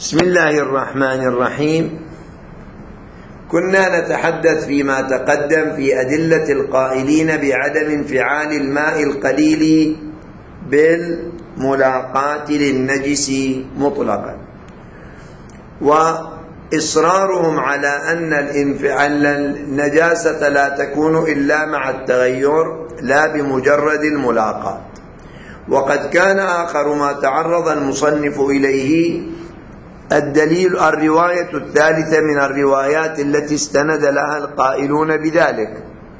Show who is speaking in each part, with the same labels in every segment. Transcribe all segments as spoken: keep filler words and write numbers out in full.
Speaker 1: بسم الله الرحمن الرحيم. كنا نتحدث فيما تقدم في أدلة القائلين بعدم انفعال الماء القليل بالملاقاة للنجس مطلقا، وإصرارهم على أن النجاسة لا تكون إلا مع التغير لا بمجرد الملاقاة. وقد كان آخر ما تعرض المصنف إليه الدليل الرواية الثالثة من الروايات التي استند لها القائلون بذلك،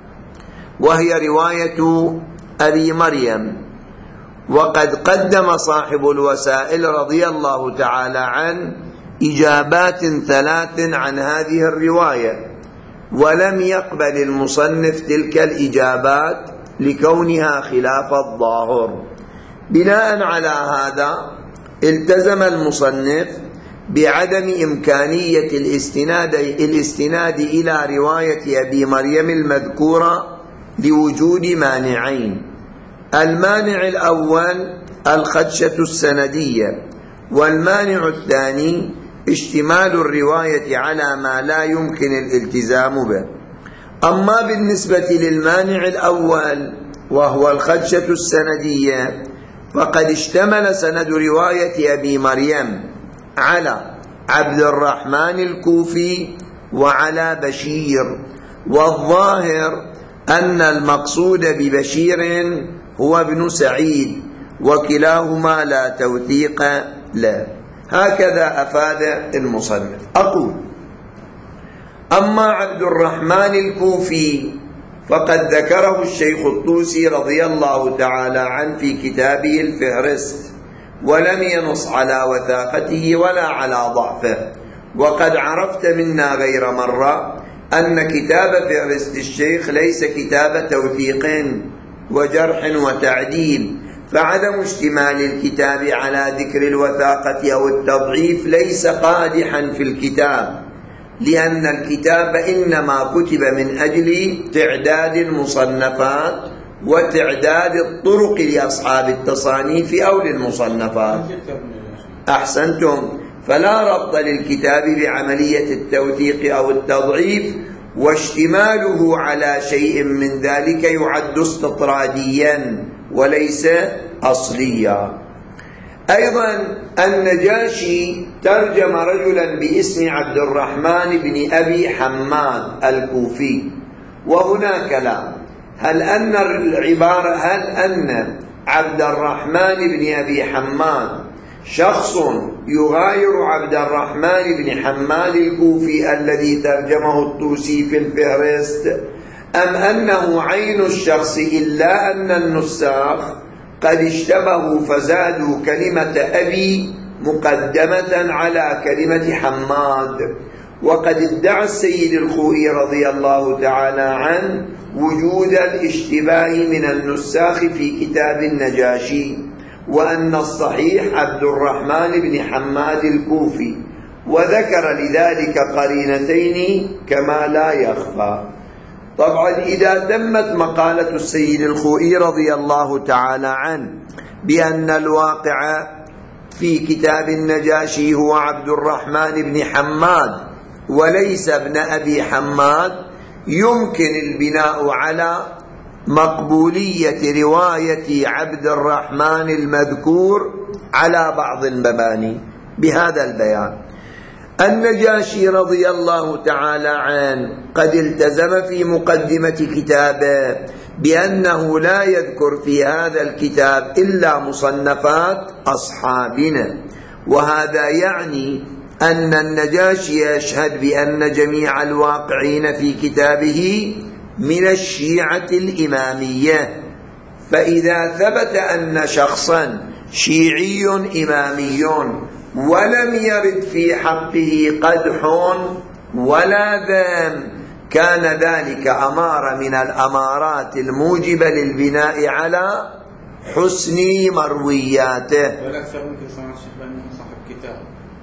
Speaker 1: وهي رواية أبي مريم. وقد قدم صاحب الوسائل رضي الله تعالى عنه إجابات ثلاث عن هذه الرواية، ولم يقبل المصنف تلك الإجابات لكونها خلاف الظاهر. بناء على هذا التزم المصنف بعدم إمكانية الاستناد, الاستناد إلى رواية أبي مريم المذكورة لوجود مانعين: المانع الأول الخدشة السندية، والمانع الثاني اشتمال الرواية على ما لا يمكن الالتزام به. أما بالنسبة للمانع الأول وهو الخدشة السندية، فقد اشتمل سند رواية أبي مريم على عبد الرحمن الكوفي وعلى بشير، والظاهر أن المقصود ببشير هو ابن سعيد، وكلاهما لا توثيق له. هكذا أفاد المصنف. أقول: أما عبد الرحمن الكوفي فقد ذكره الشيخ الطوسي رضي الله تعالى عنه في كتابه الفهرست، ولم ينص على وثاقته ولا على ضعفه. وقد عرفت منا غير مرة أن كتاب فهرست الشيخ ليس كتاب توثيق وجرح وتعديل، فعدم اشتمال الكتاب على ذكر الوثاقة أو التضعيف ليس قادحا في الكتاب، لأن الكتاب إنما كتب من أجل تعداد المصنفات وتعداد الطرق لأصحاب التصانيف أو للمصنفات. أحسنتم. فلا ربط للكتاب بعملية التوثيق أو التضعيف، واشتماله على شيء من ذلك يعد استطراديا وليس أصليا. أيضا النجاشي ترجم رجلا باسم عبد الرحمن بن أبي حماد الكوفي، وهنا كلام: هل أن العبارة هل أن عبد الرحمن بن أبي حماد شخص يغاير عبد الرحمن بن حماد الكوفي الذي ترجمه الطوسي في الفهرست، أم أنه عين الشخص، إلا أن النساخ قد اشتبهوا فزادوا كلمة أبي مقدمة على كلمة حماد؟ وقد ادعى السيد الخوئي رضي الله تعالى عنه وجود الاشتباه من النساخ في كتاب النجاشي، وأن الصحيح عبد الرحمن بن حماد الكوفي، وذكر لذلك قرينتين كما لا يخفى. طبعا إذا تمت مقالة السيد الخوئي رضي الله تعالى عنه بأن الواقع في كتاب النجاشي هو عبد الرحمن بن حماد وليس ابن أبي حماد، يمكن البناء على مقبولية رواية عبد الرحمن المذكور على بعض المباني بهذا البيان: النجاشي رضي الله تعالى عنه قد التزم في مقدمة كتابه بأنه لا يذكر في هذا الكتاب إلا مصنفات أصحابنا، وهذا يعني أن النجاشي يشهد بأن جميع الواقعين في كتابه من الشيعة الإمامية. فإذا ثبت أن شخصا شيعي إمامي ولم يرد في حقه قدح ولا ذم، كان ذلك أمارة من الأمارات الموجبة للبناء على حسن مروياته.
Speaker 2: والأكثر ممكن سمع الشيخ بأنه صاحب كتاب،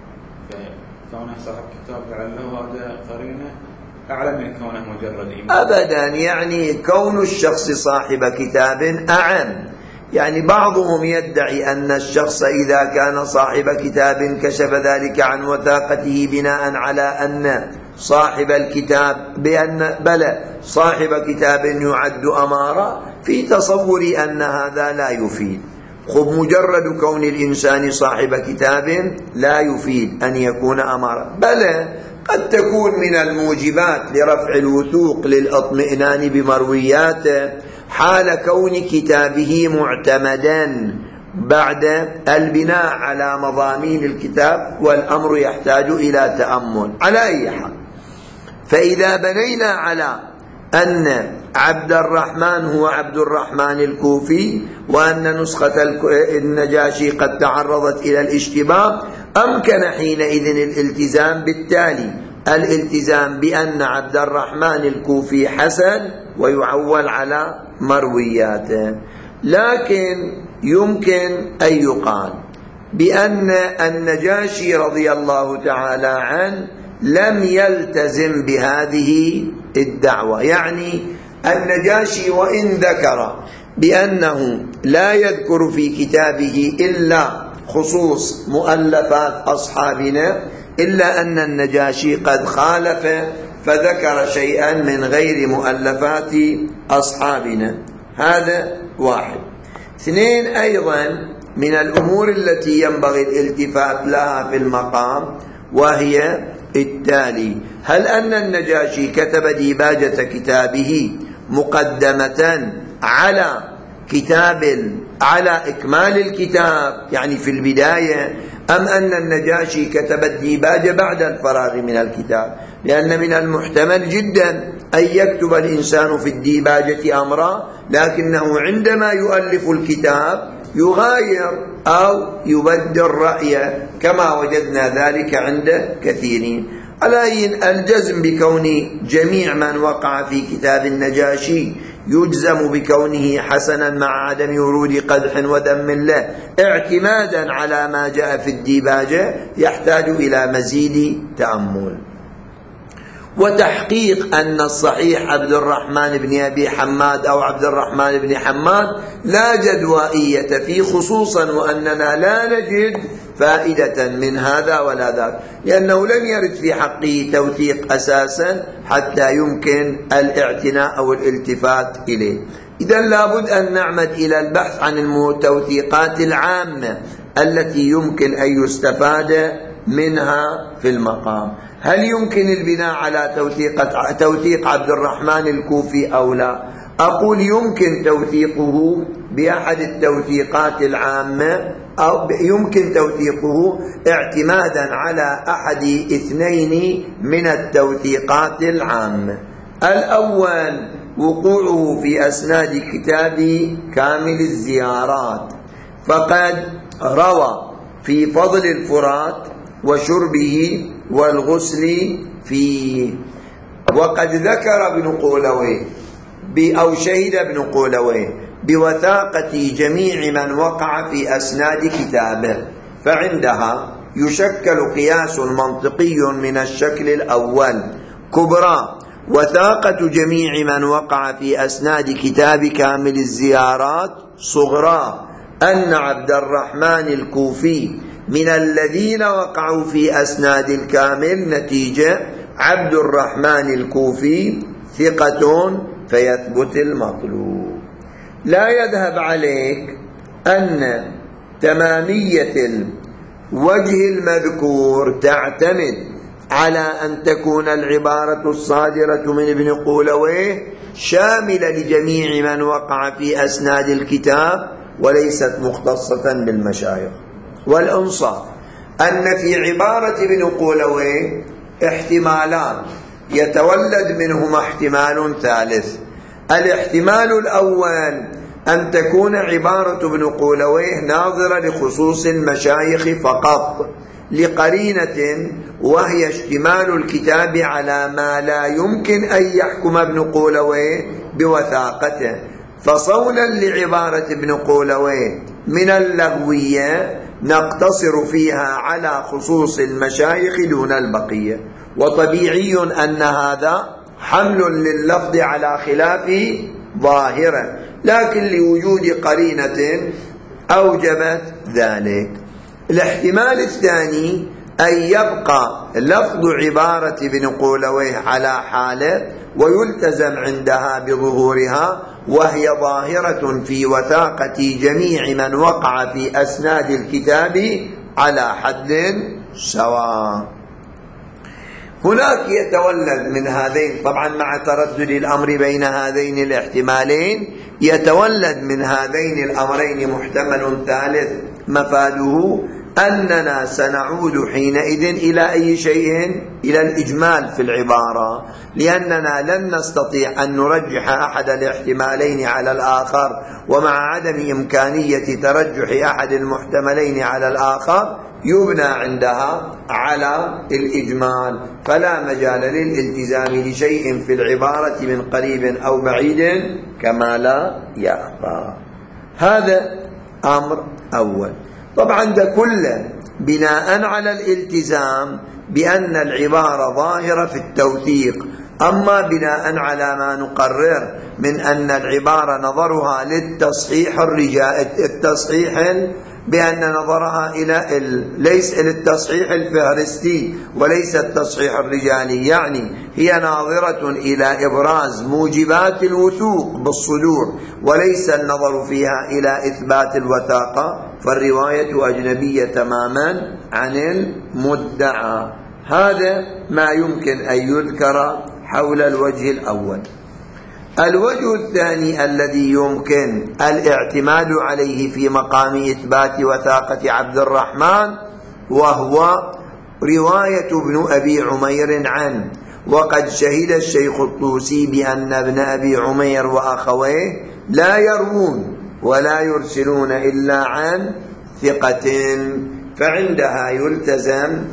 Speaker 2: فكونه صاحب كتاب لعله هذا قرينة أعلى من كونه مجرد إمام.
Speaker 1: أبدا، يعني كون الشخص صاحب كتاب أعم، يعني بعضهم يدعي أن الشخص إذا كان صاحب كتاب كشف ذلك عن وثاقته بناء على أن صاحب الكتاب بأن بلى صاحب كتاب يعد أمارة، في تصوري أن هذا لا يفيد. خب مجرد كون الإنسان صاحب كتاب لا يفيد أن يكون أمارة، بلى قد تكون من الموجبات لرفع الوثوق للاطمئنان بمروياته حال كون كتابه معتمدا بعد البناء على مضامين الكتاب، والأمر يحتاج إلى تأمل. على أي حال، فإذا بنينا على أن عبد الرحمن هو عبد الرحمن الكوفي وأن نسخة النجاشي قد تعرضت إلى الاشتباه، أمكن حينئذ الالتزام بالتالي الالتزام بأن عبد الرحمن الكوفي حسن ويعول على مروياته. لكن يمكن أن يقال بأن النجاشي رضي الله تعالى عنه لم يلتزم بهذه الدعوة، يعني النجاشي وإن ذكر بأنه لا يذكر في كتابه إلا خصوص مؤلفات أصحابنا، إلا أن النجاشي قد خالف فذكر شيئا من غير مؤلفات أصحابنا. هذا واحد. اثنين، أيضا من الأمور التي ينبغي الالتفات لها في المقام وهي التالي: هل أن النجاشي كتب ديباجة كتابه مقدمة على كتاب على إكمال الكتاب يعني في البداية، أم أن النجاشي كتب الديباجة بعد الفراغ من الكتاب؟ لأن من المحتمل جدا أن يكتب الإنسان في الديباجة أمرا لكنه عندما يؤلف الكتاب يغاير أو يبدل رأيه كما وجدنا ذلك عند كثيرين. على الجزم بكون جميع من وقع في كتاب النجاشي يجزم بكونه حسنا مع عدم ورود قدح وذم له اعتمادا على ما جاء في الديباجة يحتاج إلى مزيد تأمل وتحقيق أن الصحيح عبد الرحمن بن أبي حماد أو عبد الرحمن بن حماد لا جدوائية فيه خصوصا، وأننا لا نجد فائدة من هذا ولا ذاك، لأنه لم يرد في حقه توثيق أساسا حتى يمكن الاعتناء أو الالتفات إليه. إذن لابد أن نعمد إلى البحث عن التوثيقات العامة التي يمكن أن يستفاد منها في المقام. هل يمكن البناء على توثيق توثيق عبد الرحمن الكوفي أو لا؟ أقول يمكن توثيقه بأحد التوثيقات العامة، أو يمكن توثيقه اعتمادا على أحد اثنين من التوثيقات العامة. الأول وقوعه في أسناد كتاب كامل الزيارات، فقد روى في فضل الفرات وشربه والغسل فيه، وقد ذكر ابن قولويه أو شهد ابن قولويه بوثاقة جميع من وقع في أسناد كتابه، فعندها يشكل قياس منطقي من الشكل الأول: كبرى وثاقة جميع من وقع في أسناد كتاب كامل الزيارات، صغرى أن عبد الرحمن الكوفي من الذين وقعوا في أسناد الكامل، نتيجة عبد الرحمن الكوفي ثقة فيثبت المطلوب. لا يذهب عليك أن تمامية الوجه المذكور تعتمد على أن تكون العبارة الصادرة من ابن قولويه شاملة لجميع من وقع في أسناد الكتاب وليست مختصة بالمشايخ. والإنصاف أن في عبارة ابن قولويه احتمالان يتولد منهما احتمال ثالث. الاحتمال الأول أن تكون عبارة ابن قولويه ناظرة لخصوص المشايخ فقط لقرينة، وهي اشتمال الكتاب على ما لا يمكن أن يحكم ابن قولويه بوثاقته، فصولا لعبارة ابن قولويه من اللغوية نقتصر فيها على خصوص المشايخ دون البقية. وطبيعي أن هذا حمل لللفظ على خلاف ظاهرة، لكن لوجود قرينة أوجبت ذلك. الاحتمال الثاني أن يبقى لفظ عبارة ابن قولويه على حاله ويلتزم عندها بظهورها، وهي ظاهرة في وثاقة جميع من وقع في أسناد الكتاب على حد سواء. هناك يتولد من هذين، طبعا مع تردد الأمر بين هذين الاحتمالين، يتولد من هذين الأمرين محتمل ثالث مفاده أننا سنعود حينئذ إلى أي شيء؟ إلى الإجمال في العبارة، لأننا لن نستطيع أن نرجح أحد الاحتمالين على الآخر، ومع عدم إمكانية ترجح أحد المحتملين على الآخر يبنى عندها على الإجمال، فلا مجال للالتزام لشيء في العبارة من قريب أو بعيد كما لا يخفى. هذا أمر أول. طبعا ده كله بناء على الالتزام بأن العبارة ظاهرة في التوثيق. أما بناء على ما نقرر من أن العبارة نظرها للتصحيح الرجال التصحيح بأن نظرها إلى ال... ليس للتصحيح الفهرستي وليس التصحيح الرجالي، يعني هي ناظرة إلى إبراز موجبات الوثوق بالصدور وليس النظر فيها إلى إثبات الوثاقة، فالرواية أجنبية تماما عن المدعى. هذا ما يمكن أن يذكر حول الوجه الأول. الوجه الثاني الذي يمكن الاعتماد عليه في مقام إثبات وثاقة عبد الرحمن وهو رواية ابن أبي عمير عنه، وقد شهد الشيخ الطوسي بأن ابن أبي عمير وأخويه لا يروون ولا يرسلون إلا عن ثقة، فعندها يلتزم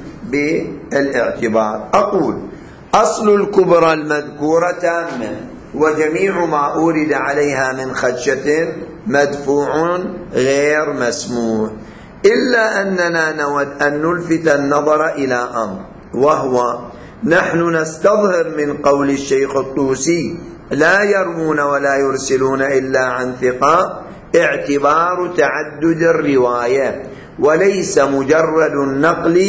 Speaker 1: بالاعتبار. أقول أصل الكبرى المذكورة تامة، وجميع ما أورد عليها من خدشة مدفوع غير مسموع، إلا أننا نود أن نلفت النظر إلى أمر، وهو نحن نستظهر من قول الشيخ الطوسي لا يروون ولا يرسلون إلا عن ثقة اعتبار تعدد الرواية وليس مجرد النقل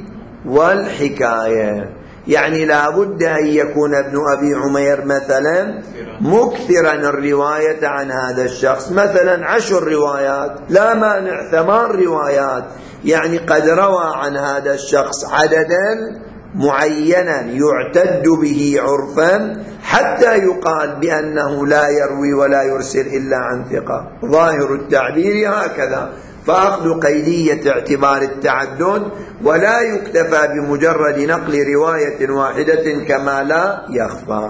Speaker 1: والحكاية. يعني لا بد أن يكون ابن أبي عمير مثلا مكثرا الرواية عن هذا الشخص، مثلا عشر روايات لا مانع، ثمان روايات، يعني قد روى عن هذا الشخص عددا معينا يعتد به عرفا حتى يقال بأنه لا يروي ولا يرسل إلا عن ثقة. ظاهر التعبير هكذا، فأخذ قيدية اعتبار التعدد، ولا يكتفى بمجرد نقل رواية واحدة كما لا يخفى.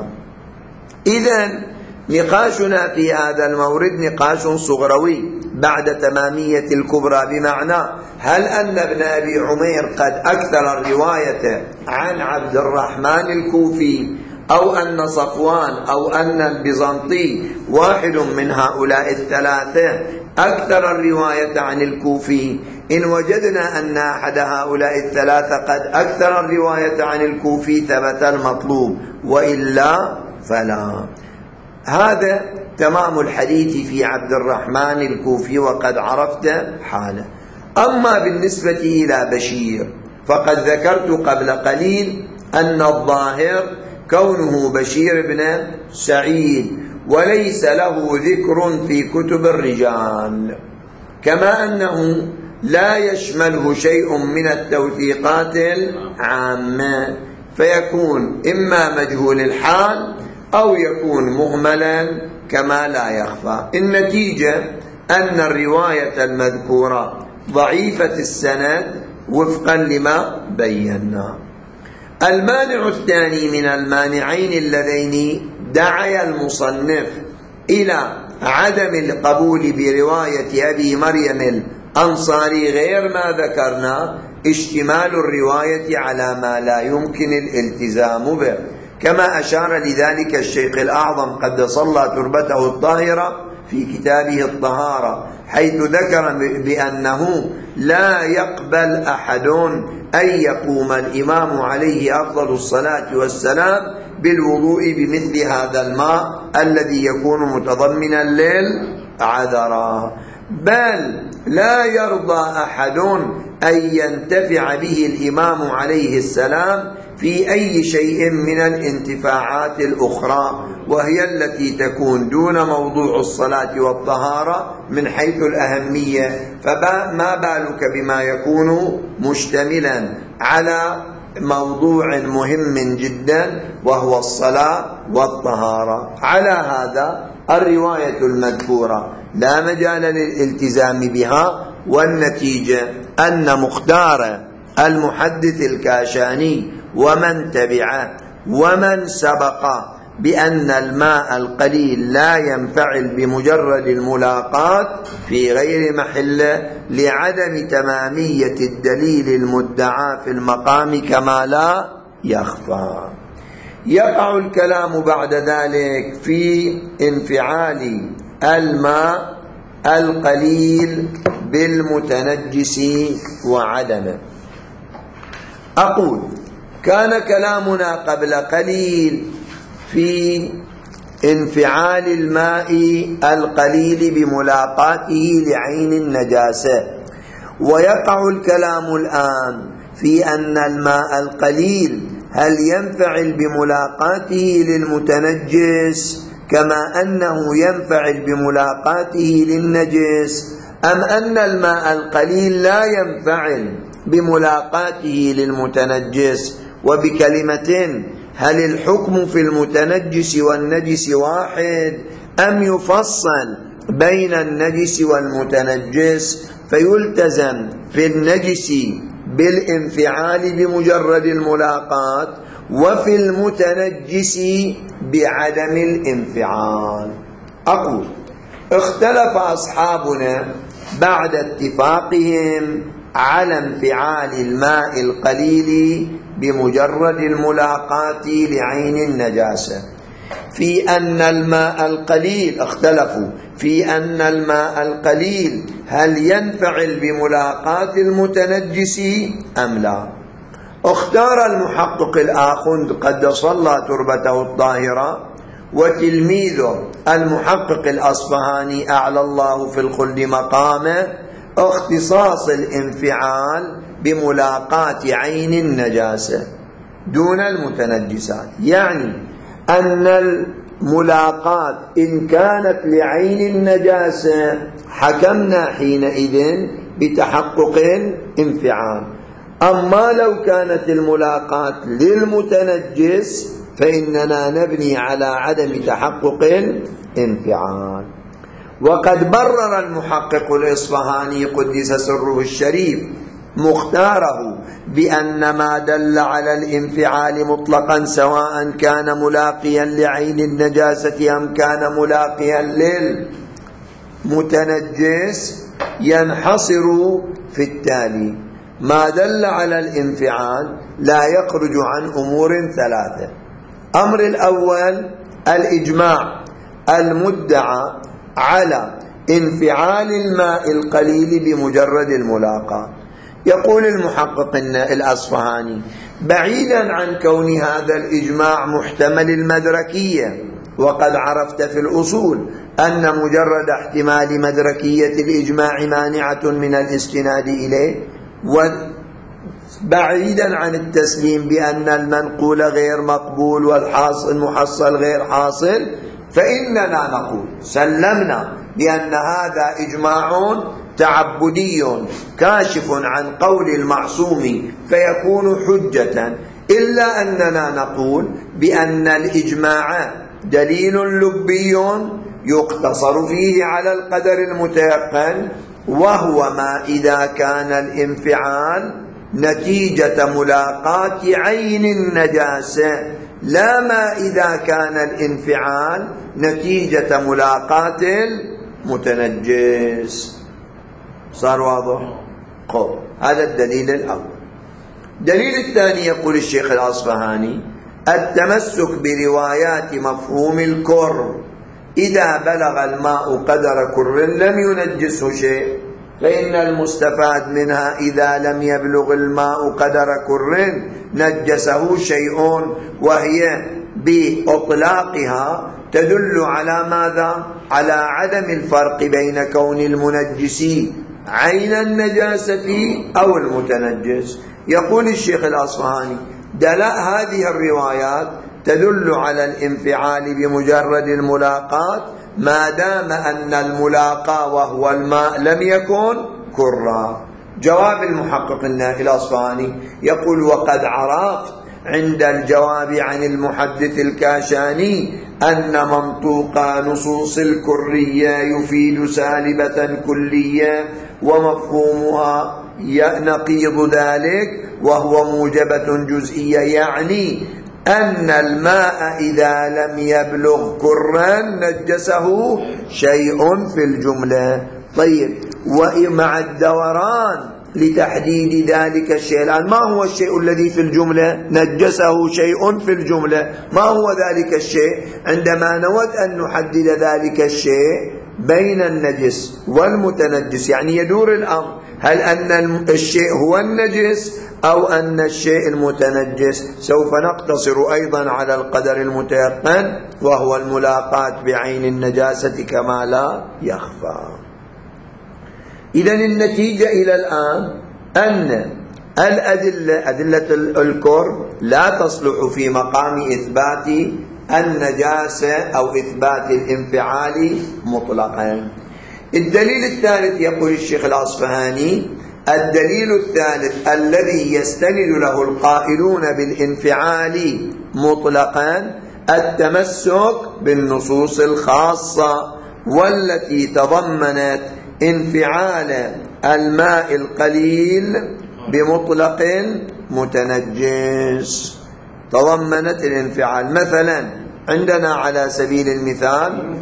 Speaker 1: إذن نقاشنا في هذا المورد نقاش صغروي بعد تمامية الكبرى، بمعنى هل أن ابن أبي عمير قد أكثر الرواية عن عبد الرحمن الكوفي، أو أن صفوان أو أن البيزنطي واحد من هؤلاء الثلاثة أكثر الرواية عن الكوفي؟ إن وجدنا أن أحد هؤلاء الثلاثة قد أكثر الرواية عن الكوفي ثبت المطلوب، وإلا فلا. هذا تمام الحديث في عبد الرحمن الكوفي، وقد عرفت حاله. أما بالنسبة إلى بشير فقد ذكرت قبل قليل أن الظاهر كونه بشير بن سعيد، وليس له ذكر في كتب الرجال، كما أنه لا يشمله شيء من التوثيقات العامة، فيكون إما مجهول الحال أو يكون مهملا كما لا يخفى. النتيجة أن الرواية المذكورة ضعيفة السند وفقا لما بينا. المانع الثاني من المانعين اللذين دعا المصنف إلى عدم القبول برواية أبي مريم الأنصاري غير ما ذكرنا اشتمال الرواية على ما لا يمكن الالتزام به، كما أشار لذلك الشيخ الأعظم قدس الله تربته الطاهرة في كتابه الطهارة، حيث ذكر بأنه لا يقبل أحد أن يقوم الإمام عليه أفضل الصلاة والسلام بالوضوء بمثل هذا الماء الذي يكون متضمنا للعذرة، بل لا يرضى أحد أن ينتفع به الإمام عليه السلام في أي شيء من الانتفاعات الأخرى، وهي التي تكون دون موضوع الصلاة والطهارة من حيث الأهمية، فما بالك بما يكون مشتملا على موضوع مهم جدا وهو الصلاة والطهارة. على هذا الرواية المذكورة لا مجال للالتزام بها، والنتيجة أن مختار المحدث الكاشاني ومن تبعه ومن سبق بأن الماء القليل لا ينفعل بمجرد الملاقات في غير محله لعدم تمامية الدليل المدعى في المقام كما لا يخفى. يقع الكلام بعد ذلك في انفعال الماء القليل بالمتنجس وعدمه. أقول كان كلامنا قبل قليل في انفعال الماء القليل بملاقاته لعين النجاسة، ويقع الكلام الآن في أن الماء القليل هل ينفعل بملاقاته للمتنجس كما أنه ينفعل بملاقاته للنجس، أم أن الماء القليل لا ينفعل بملاقاته للمتنجس؟ وبكلمة، هل الحكم في المتنجس والنجس واحد أم يفصل بين النجس والمتنجس فيلتزم في النجس بالانفعال بمجرد الملاقات وفي المتنجس بعدم الانفعال؟ أقول اختلف أصحابنا بعد اتفاقهم على انفعال الماء القليل بمجرد الملاقاة لعين النجاسة في أن الماء القليل، اختلفوا في أن الماء القليل هل ينفعل بملاقاة المتنجس أم لا. اختار المحقق الآخوند قدس الله تربته الطاهرة وتلميذه المحقق الأصفهاني أعلى الله في الخلد مقامه اختصاص الانفعال بملاقاة عين النجاسة دون المتنجسات، يعني أن الملاقاة إن كانت لعين النجاسة حكمنا حينئذ بتحقق الانفعال، أما لو كانت الملاقاة للمتنجس فإننا نبني على عدم تحقق الانفعال. وقد برر المحقق الإصفهاني قدس سره الشريف مختاره بأن ما دل على الانفعال مطلقا سواء كان ملاقيا لعين النجاسة أم كان ملاقيا للمتنجس ينحصر في التالي: ما دل على الانفعال لا يخرج عن أمور ثلاثة. أمر الأول الإجماع المدعى على انفعال الماء القليل بمجرد الملاقاة. يقول المحقق الأصفهاني: بعيدا عن كون هذا الإجماع محتمل المدركية، وقد عرفت في الأصول أن مجرد احتمال مدركية الإجماع مانعة من الاستناد إليه، وبعيدا عن التسليم بأن المنقول غير مقبول والحاصل المحصل غير حاصل، فإننا نقول سلمنا بأن هذا إجماع تعبدي كاشف عن قول المعصوم فيكون حجة، إلا أننا نقول بأن الإجماع دليل لبي يقتصر فيه على القدر المتيقن، وهو ما إذا كان الانفعال نتيجة ملاقاة عين النجاسة، لا ما إذا كان الانفعال نتيجة ملاقاة المتنجس. صار واضح؟ قول هذا الدليل الأول. الدليل الثاني يقول الشيخ الأصفهاني: التمسك بروايات مفهوم الكر، إذا بلغ الماء قدر كر لم ينجسه شيء، فإن المستفاد منها إذا لم يبلغ الماء قدر كر نجسه شيء، وهي بإطلاقها تدل على ماذا؟ على عدم الفرق بين كون المنجس عين النجاسة أو المتنجس. يقول الشيخ الأصفهاني: دلاء هذه الروايات تدل على الانفعال بمجرد الملاقاة ما دام أن الملاقاة وهو الماء لم يكن كرا. جواب المحقق الأصفهاني يقول: وقد عرفت عند الجواب عن المحدث الكاشاني أن منطوق نصوص الكرية يفيد سالبة كلية ومفهومها نقيض ذلك وهو موجبة جزئية، يعني أن الماء إذا لم يبلغ كرا نجسه شيء في الجملة. طيب، ومع الدوران لتحديد ذلك الشيء، الآن ما هو الشيء الذي في الجملة؟ نجسه شيء في الجملة، ما هو ذلك الشيء؟ عندما نود أن نحدد ذلك الشيء بين النجس والمتنجس يعني يدور الأمر هل أن الشيء هو النجس أو أن الشيء المتنجس. سوف نقتصر أيضا على القدر المتيقن وهو الملاقاة بعين النجاسة كما لا يخفى. إذن النتيجة إلى الآن أن الأدلة أدلة الكر لا تصلح في مقام إثبات النجاسة أو إثبات الانفعال مطلقا. الدليل الثالث يقول الشيخ الأصفهاني: الدليل الثالث الذي يستند له القائلون بالانفعال مطلقا التمسك بالنصوص الخاصة والتي تضمنت انفعال الماء القليل بمطلق متنجس. تضمنت الانفعال مثلا عندنا على سبيل المثال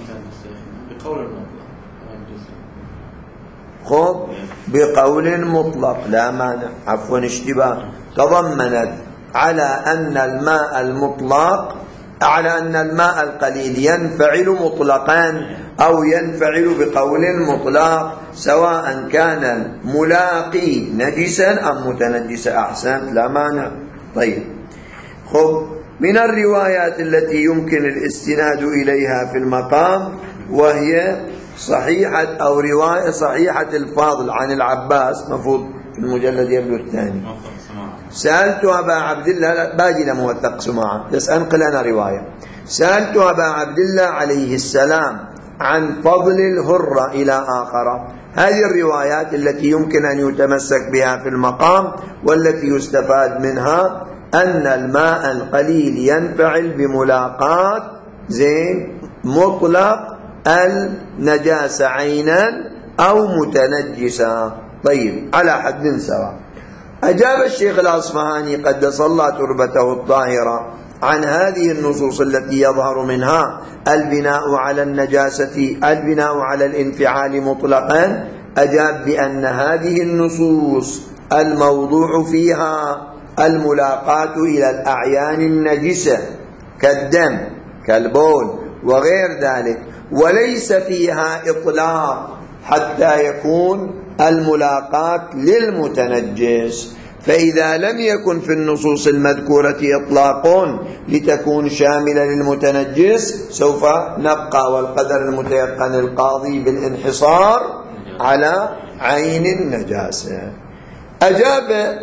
Speaker 1: خذ بقول مطلق لا مانع عفوا اشتباه تضمنت على أن الماء المطلق على أن الماء القليل ينفعل مطلقا أو ينفعل بقول مطلق سواء كان الملاقي نجسا أم متنجسا. أحسنت لا مانع. طيب، خب من الروايات التي يمكن الاستناد إليها في المقام وهي صحيحة أو رواية صحيحة الفاضل عن العباس، مفروض في المجلد يبدو الثاني. سألت أبا عبد الله، باجي لموثق سماعة بس أنقل أنا رواية. سألت أبا عبد الله عليه السلام عن فضل الهرة إلى آخر. هذه الروايات التي يمكن أن يتمسك بها في المقام والتي يستفاد منها أن الماء القليل ينفعل بملاقاة زين مطلق النجاسة عينا أو متنجسا. طيب، على حد سواء. أجاب الشيخ الأصفهاني قدس الله تربته الطاهرة عن هذه النصوص التي يظهر منها البناء على النجاسة البناء على الانفعال مطلقا. أجاب بأن هذه النصوص الموضوع فيها الملاقاة إلى الأعيان النجسة كالدم كالبول وغير ذلك، وليس فيها إطلاق حتى يكون الملاقاة للمتنجس. فإذا لم يكن في النصوص المذكورة إطلاق لتكون شاملة للمتنجس سوف نبقى والقدر المتيقن القاضي بالانحصار على عين النجاسة. أجاب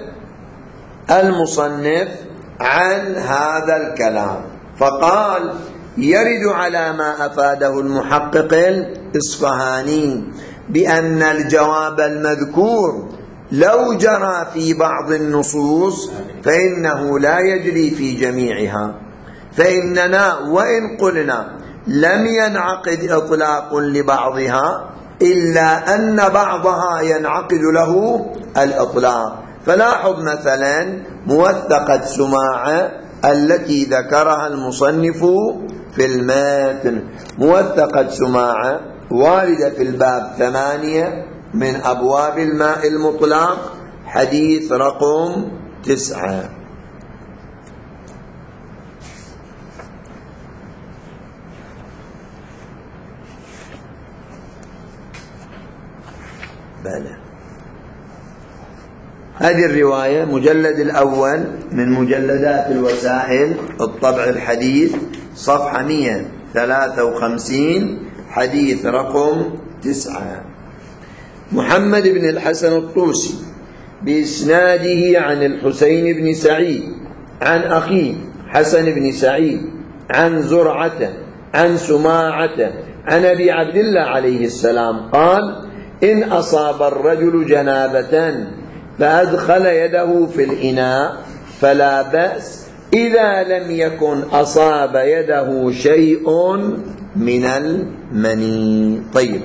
Speaker 1: المصنف عن هذا الكلام فقال: يرد على ما أفاده المحقق الإصفهاني بأن الجواب المذكور لو جرى في بعض النصوص فإنه لا يجري في جميعها، فإننا وإن قلنا لم ينعقد إطلاق لبعضها إلا أن بعضها ينعقد له الإطلاق. فلاحظ مثلا موثقة سماعة التي ذكرها المصنف في المتن. موثقة سماعة واردة في الباب ثمانية من أبواب الماء المطلق، حديث رقم تسعة. بلى هذه الرواية مجلد الأول من مجلدات الوسائل الطبع الحديث، صفحة مئة وثلاثة وخمسين، حديث رقم تسعة. محمد بن الحسن الطوسي بإسناده عن الحسين بن سعيد عن أخيه حسن بن سعيد عن زرعة عن سماعة عن أبي عبد الله عليه السلام قال: إن أصاب الرجل جنابة فأدخل يده في الإناء فلا بأس إذا لم يكن أصاب يده شيء من المني. طيب،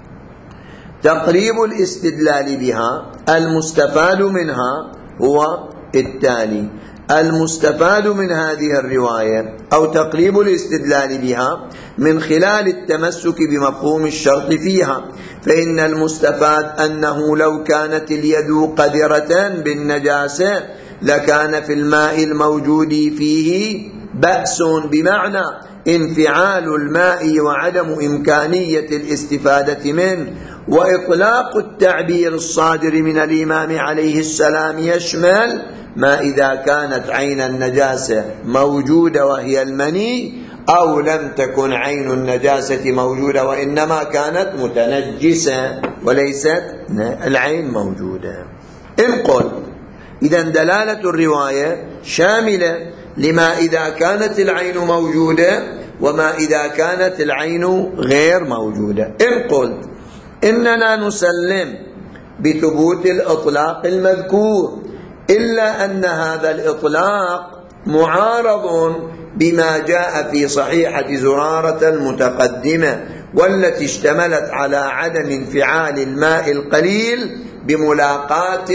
Speaker 1: تقريب الاستدلال بها المستفاد منها هو التالي: المستفاد من هذه الرواية أو تقريب الاستدلال بها من خلال التمسك بمفهوم الشرط فيها، فإن المستفاد أنه لو كانت اليد قذرة بالنجاسة لكان في الماء الموجود فيه بأس، بمعنى انفعال الماء وعدم إمكانية الاستفادة منه. وإطلاق التعبير الصادر من الإمام عليه السلام يشمل ما إذا كانت عين النجاسة موجودة وهي المني، أو لم تكن عين النجاسة موجودة وإنما كانت متنجسة وليست العين موجودة. انقل إذا دلالة الرواية شاملة لما إذا كانت العين موجودة وما إذا كانت العين غير موجودة. انقل إننا نسلم بثبوت الإطلاق المذكور، إلا أن هذا الإطلاق معارض بما جاء في صحيحة زرارة المتقدمة، والتي اشتملت على عدم انفعال الماء القليل بملاقاة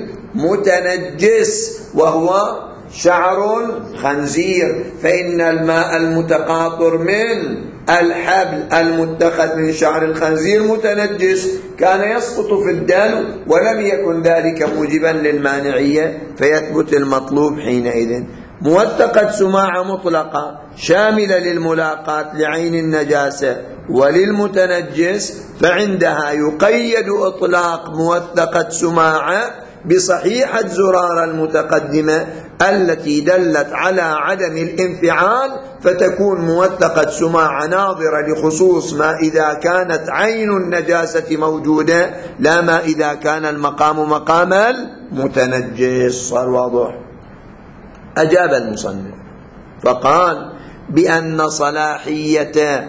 Speaker 1: متنجس وهو شعر خنزير، فإن الماء المتقاطر من الحبل المتخذ من شعر الخنزير متنجس كان يسقط في الدلو، ولم يكن ذلك موجبا للمانعية فيثبت المطلوب حينئذ. موثقة سماعة مطلقة شاملة للملاقاة لعين النجاسة وللمتنجس، فعندها يقيد إطلاق موثقة سماعة بصحيحة زرارة المتقدمة التي دلت على عدم الانفعال، فتكون موثقة سماعة ناظرة لخصوص ما إذا كانت عين النجاسة موجودة، لا ما إذا كان المقام مقام المتنجس. صار واضح؟ أجاب المصنف فقال بأن صلاحية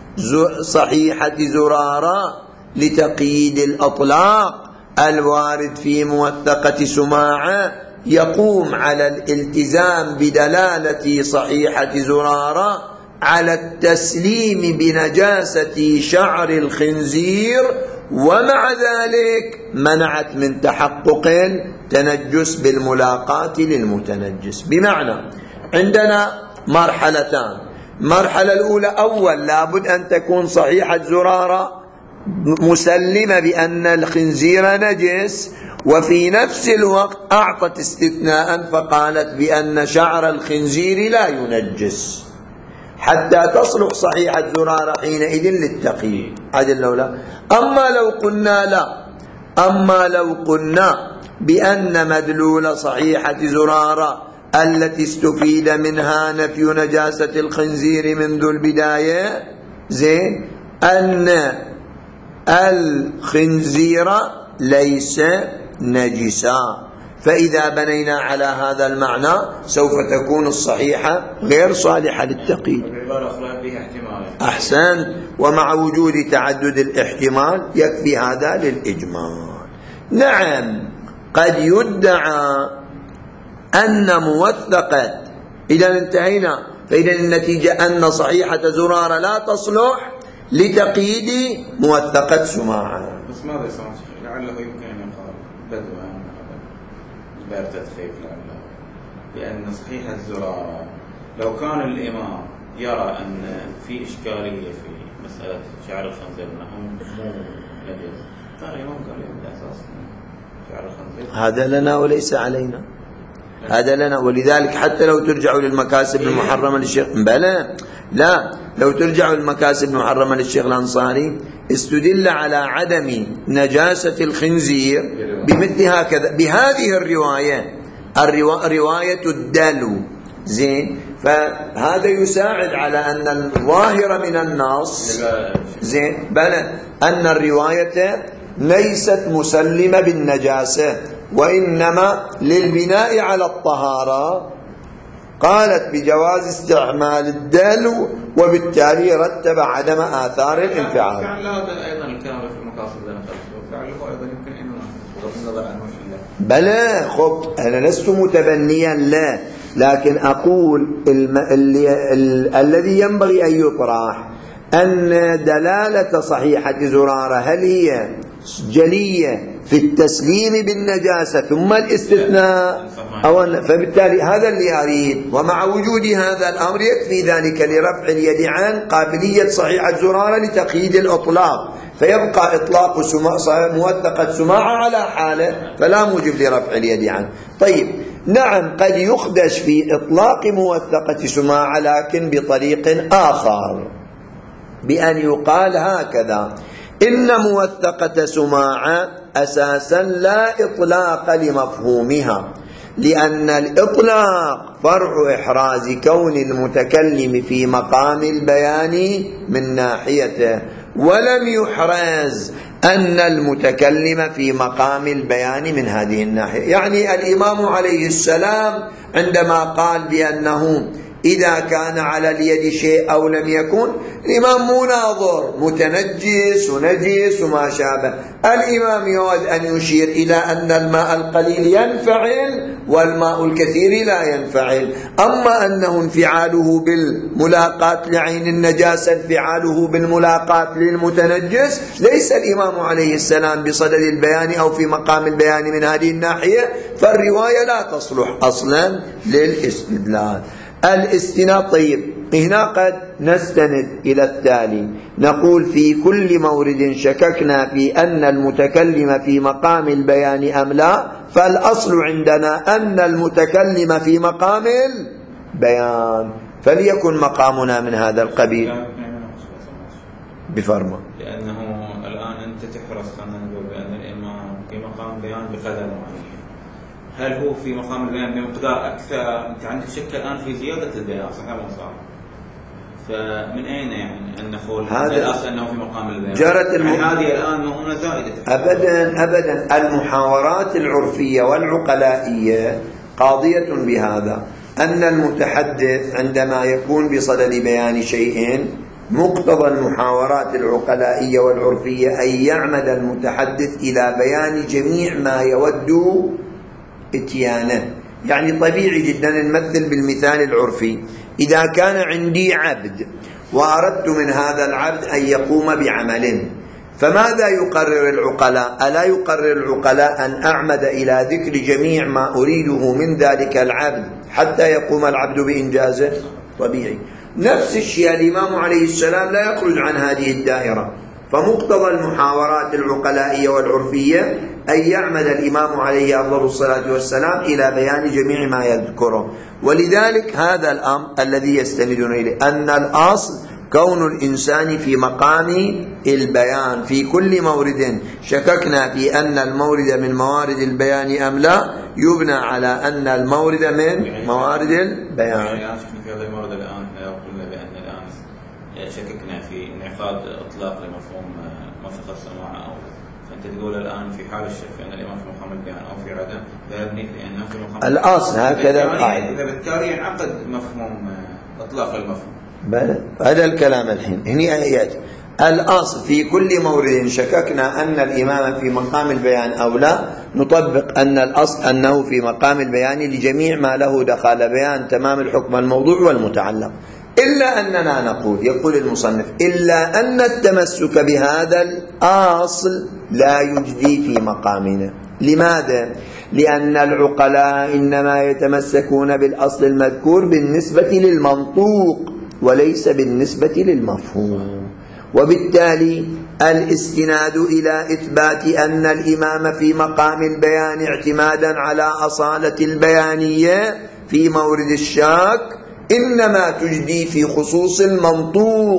Speaker 1: صحيحة زرارة لتقييد الأطلاق الوارد في موثقة سماعة يقوم على الالتزام بدلالة صحيحة زرارة على التسليم بنجاسة شعر الخنزير، ومع ذلك منعت من تحقق تنجس بالملاقاة للمتنجس. بمعنى عندنا مرحلتان: المرحلة الأولى أول لابد أن تكون صحيحة زرارة مسلمة بأن الخنزير نجس، وفي نفس الوقت أعطت استثناء فقالت بأن شعر الخنزير لا ينجس، حتى تصلح صحيحة زرارة حينئذ للتقييد. عدل لو لا. أما لو قلنا لا أما لو قلنا بأن مدلول صحيحة زرارة التي استفيد منها نفي نجاسة الخنزير منذ البداية زين أن الخنزير ليس نجسا، فإذا بنينا على هذا المعنى سوف تكون الصحيحة غير صالحة للتقييد. أحسن. ومع وجود تعدد الاحتمال يكفي هذا للإجمال. نعم، قد يدعى أن موثقة، إذا انتهينا، فإذا النتيجة أن صحيحة زرارة لا تصلح لتقييد موثقة سماعة.
Speaker 2: بس ماذا يصنع؟ لعله يمكن أن يقال بدءا باب تدخيف، لعله لأن صحيحة الزرارة لو كان الإمام يرى أن في إشكالية في مسألة شعر الخنزير أنه مو نجس، كان الإمام قال يبدأ أساس شعر الخنزير هذا
Speaker 1: لنا وليس علينا، هذا لنا. ولذلك حتى لو ترجعوا للمكاسب المحرمة للشيخ بلى لا لو ترجعوا للمكاسب المحرمة للشيخ الأنصاري استدل على عدم نجاسة الخنزير بمثل هكذا بهذه الرواية، الرواية الدلو، زين. فهذا يساعد على أن الظاهر من النص، زين، بل أن الرواية ليست مسلمة بالنجاسة، وإنما للبناء على الطهارة قالت بجواز استعمال الدلو، وبالتالي رتب عدم آثار الانفعال.
Speaker 2: فعل هذا أيضا الكلام في المقاصد فعله أيضا يمكن أن بغض النظر عنه شيء.
Speaker 1: بلى خب أنا لست متبنيا لا، لكن أقول الم... ال... ال... الذي ينبغي أن يطرح أن دلالة صحيحة زرارة هل هي جلية في التسليم بالنجاسة ثم الاستثناء أو أن... فبالتالي هذا اللي أريد. ومع وجود هذا الأمر يكفي ذلك لرفع اليد عن قابلية صحيحة زرارة لتقييد الإطلاق، فيبقى إطلاق سما... موثقة سماعة على حالة فلا موجب لرفع اليد عنه. طيب نعم قد يخدش في إطلاق موثقة سماعة لكن بطريق آخر، بأن يقال هكذا: إن موثقة سماعة أساسا لا إطلاق لمفهومها، لأن الإطلاق فرع إحراز كون المتكلم في مقام البيان من ناحيته، ولم يحرز أن المتكلم في مقام البيان من هذه الناحية. يعني الإمام عليه السلام عندما قال بأنه إذا كان على اليد شيء أو لم يكن، الإمام مو ناظر متنجس ونجس وما شابه، الإمام يود أن يشير إلى أن الماء القليل ينفعل والماء الكثير لا ينفعل. أما أنه انفعاله بالملاقاة لعين النجاسة انفعاله بالملاقاة للمتنجس، ليس الإمام عليه السلام بصدد البيان أو في مقام البيان من هذه الناحية، فالرواية لا تصلح أصلا للاستدلال. الاستناد. طيب هنا قد نستند إلى التالي، نقول في كل مورد شككنا في أن المتكلم في مقام البيان أم لا، فالأصل عندنا أن المتكلم في مقام البيان، فليكن مقامنا من هذا القبيل بفرما.
Speaker 2: لأنه الآن أنت تحرص خلينا نقول بأن الإمام في مقام بيان بقدر معين، هل هو في مقام البيان بمقدار أكثر؟ أنت عندك شك الآن في زيادة البيان، صحيح ولا صح؟ فمن أين يعني أن نقول هذا الأصل أنه في مقام البيان؟ جرت الم... يعني هذه الآن مؤونة زائدة.
Speaker 1: أبدا أبدا، المحاورات العرفية والعقلائية قاضية بهذا، أن المتحدث عندما يكون بصدد بيان شيء مقتضى المحاورات العقلائية والعرفية أن يعمد المتحدث إلى بيان جميع ما يود اتيانه. يعني طبيعي جدا نمثل بالمثال العرفي، إذا كان عندي عبد وأردت من هذا العبد أن يقوم بعمل، فماذا يقرر العقلاء؟ ألا يقرر العقلاء أن أعمد إلى ذكر جميع ما أريده من ذلك العبد حتى يقوم العبد بإنجازه؟ طبيعي. نفس الشيء الإمام عليه السلام لا يخرج عن هذه الدائرة، فمقتضى المحاورات العقلائية والعرفية أن يعمد الإمام عليه أفضل الصلاة والسلام إلى بيان جميع ما يذكره. ولذلك هذا الأمر الذي يستندون إليه أن الأصل كون الإنسان في مقام البيان في كل مورد شككنا في أن المورد من موارد البيان أم لا، يبنى على أن المورد من موارد البيان.
Speaker 2: يعني في هذا المورد الآن قلنا بأن الآن شككنا في انعقاد إطلاق لمفهوم موثقة السماعة، أو فأنت تقول الآن في حال الشك أن الإمام في مقام البيان أو في عدم فيبني لأنه في مقام
Speaker 1: الأصل هكذا
Speaker 2: القاعدة، فبالتالي ينعقد مفهوم إطلاق المفهوم.
Speaker 1: بلى هذا الكلام الحين هني آيات. الأصل في كل مورد شككنا أن الإمام في مقام البيان أو لا، نطبق أن الأصل أنه في مقام البيان لجميع ما له دخل بيان تمام الحكم الموضوع والمتعلق، إلا أننا نقول، يقول المصنف، إلا أن التمسك بهذا الأصل لا يجدي في مقامنا. لماذا؟ لأن العقلاء إنما يتمسكون بالأصل المذكور بالنسبة للمنطوق وليس بالنسبة للمفهوم، وبالتالي الاستناد إلى إثبات أن الإمام في مقام البيان اعتمادا على أصالة البيانية في مورد الشاك إنما تجدي في خصوص المنطوق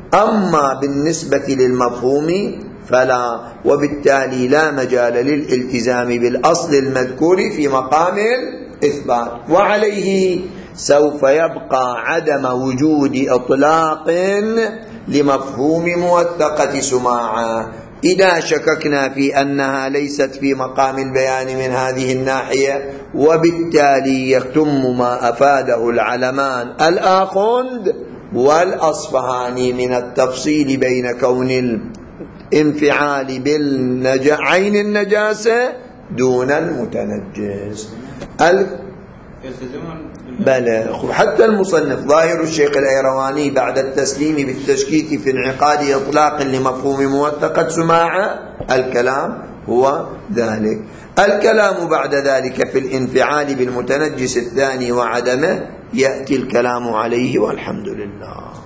Speaker 1: أما بالنسبة للمفهوم فلا، وبالتالي لا مجال للالتزام بالأصل المذكور في مقام الإثبات، وعليه سوف يبقى عدم وجود إطلاق لمفهوم موثقة سماعة إذا شككنا في أنها ليست في مقام البيان من هذه الناحية، وبالتالي يتم ما أفاده العلمان الآخند والأصفهاني من التفصيل بين كون الانفعال بالعين النجاسة دون المتنجس. بلى حتى المصنف ظاهر الشيخ الأيرواني بعد التسليم بالتشكيك في انعقاد إطلاق لمفهوم موثقة سماعة الكلام هو ذلك. الكلام بعد ذلك في الانفعال بالمتنجس الثاني وعدمه يأتي الكلام عليه، والحمد لله.